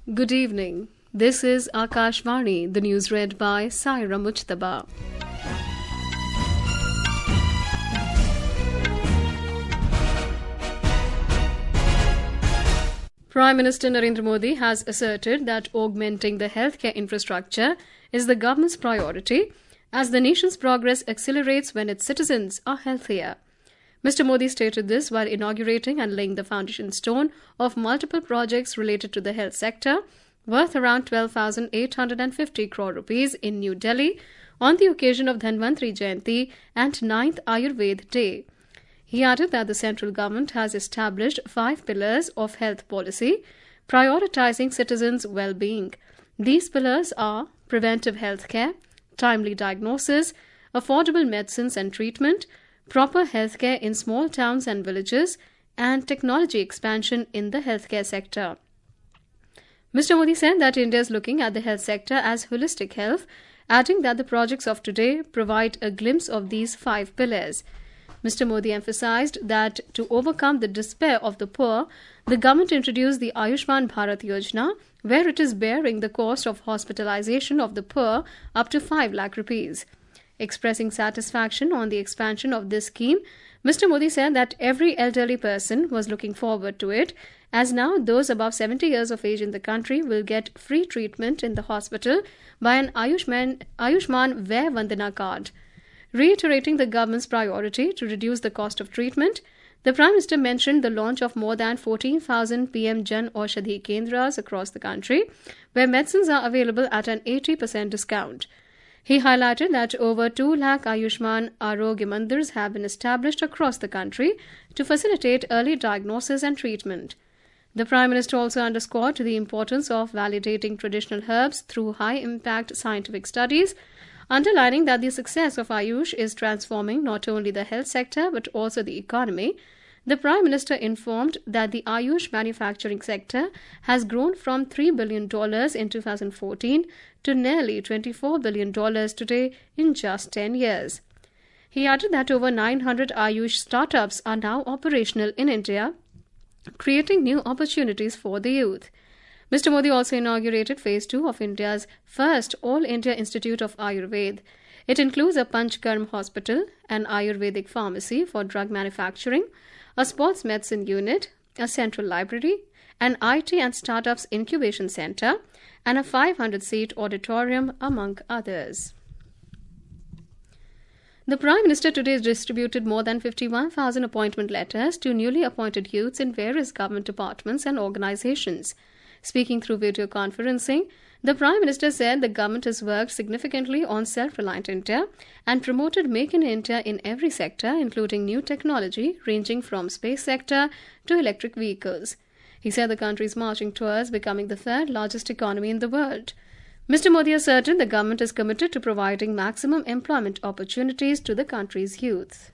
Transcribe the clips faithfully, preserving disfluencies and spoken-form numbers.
Good evening. This is Akashvani, the news read by Saira Mujtaba. Prime Minister Narendra Modi has asserted that augmenting the healthcare infrastructure is the government's priority as the nation's progress accelerates when its citizens are healthier. Mister Modi stated this while inaugurating and laying the foundation stone of multiple projects related to the health sector worth around twelve thousand eight hundred fifty crore rupees in New Delhi on the occasion of Dhanvantri Jayanti and ninth Ayurveda Day. He added that the central government has established five pillars of health policy, prioritizing citizens' well-being. These pillars are preventive health care, timely diagnosis, affordable medicines and treatment, proper healthcare in small towns and villages, and technology expansion in the healthcare sector. Mister Modi said that India is looking at the health sector as holistic health, adding that the projects of today provide a glimpse of these five pillars. Mister Modi emphasized that to overcome the despair of the poor, the government introduced the Ayushman Bharat Yojana, where it is bearing the cost of hospitalization of the poor up to five lakh rupees. Expressing satisfaction on the expansion of this scheme, Mister Modi said that every elderly person was looking forward to it, as now those above seventy years of age in the country will get free treatment in the hospital by an Ayushman, Ayushman Vay Vandana card. Reiterating the government's priority to reduce the cost of treatment, the Prime Minister mentioned the launch of more than fourteen thousand P M Jan Aushadhi Kendras across the country, where medicines are available at an eighty percent discount. He highlighted that over two lakh Ayushman Arogya Mandirs have been established across the country to facilitate early diagnosis and treatment. The Prime Minister also underscored the importance of validating traditional herbs through high-impact scientific studies, underlining that the success of Ayush is transforming not only the health sector but also the economy. The Prime Minister informed that the Ayush manufacturing sector has grown from three billion dollars in two thousand fourteen to nearly twenty-four billion dollars today in just ten years. He added that over nine hundred Ayush startups are now operational in India, creating new opportunities for the youth. Mister Modi also inaugurated Phase two of India's first All-India Institute of Ayurveda. It includes a Panchkarm hospital, an Ayurvedic pharmacy for drug manufacturing, a sports medicine unit, a central library, an I T and startups incubation center, and a five hundred seat auditorium, among others. The Prime Minister today distributed more than fifty-one thousand appointment letters to newly appointed youths in various government departments and organizations. Speaking through video conferencing, the Prime Minister said the government has worked significantly on self-reliant India and promoted Make in India in every sector, including new technology ranging from space sector to electric vehicles. He said the country is marching towards becoming the third largest economy in the world. Mister Modi asserted the government is committed to providing maximum employment opportunities to the country's youth.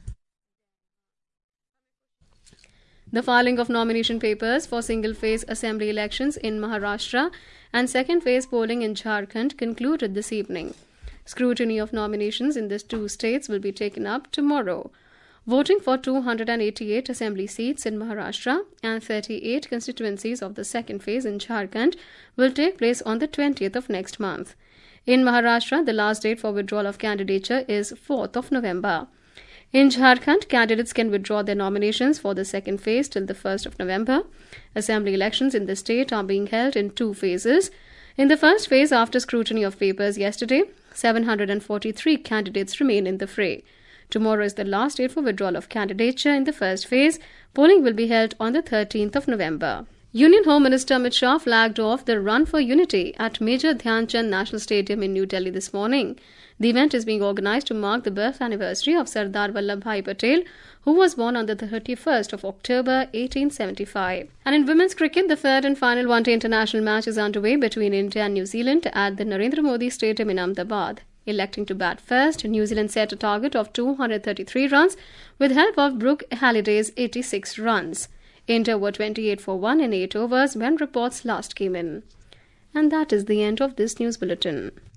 The filing of nomination papers for single-phase assembly elections in Maharashtra and second-phase polling in Jharkhand concluded this evening. Scrutiny of nominations in these two states will be taken up tomorrow. Voting for two hundred eighty-eight assembly seats in Maharashtra and thirty-eight constituencies of the second phase in Jharkhand will take place on the twentieth of next month. In Maharashtra, the last date for withdrawal of candidature is fourth of November. In Jharkhand, candidates can withdraw their nominations for the second phase till the first of November. Assembly elections in the state are being held in two phases. In the first phase, after scrutiny of papers yesterday, seven hundred forty-three candidates remain in the fray. Tomorrow is the last date for withdrawal of candidature in the first phase. Polling will be held on the thirteenth of November. Union Home Minister Amit Shah flagged off the Run for Unity at Major Dhyan Chand National Stadium in New Delhi this morning. The event is being organized to mark the birth anniversary of Sardar Vallabhbhai Patel, who was born on the thirty-first of October eighteen seventy-five. And in women's cricket, the third and final one-day international match is underway between India and New Zealand at the Narendra Modi Stadium in Ahmedabad. Electing to bat first, New Zealand set a target of two hundred thirty-three runs with help of Brooke Halliday's eighty-six runs. India were twenty-eight for one in eight overs when reports last came in. And that is the end of this news bulletin.